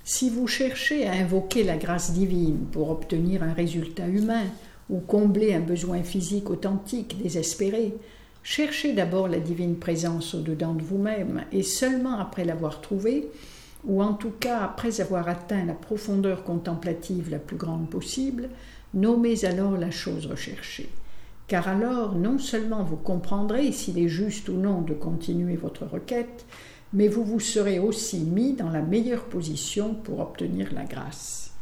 Si vous cherchez à invoquer la grâce divine pour obtenir un résultat humain ou combler un besoin physique authentique, désespéré, cherchez d'abord la divine présence au-dedans de vous-même et seulement après l'avoir trouvée, ou en tout cas après avoir atteint la profondeur contemplative la plus grande possible, nommez alors la chose recherchée. Car alors, non seulement vous comprendrez s'il est juste ou non de continuer votre requête, mais vous vous serez aussi mis dans la meilleure position pour obtenir la grâce.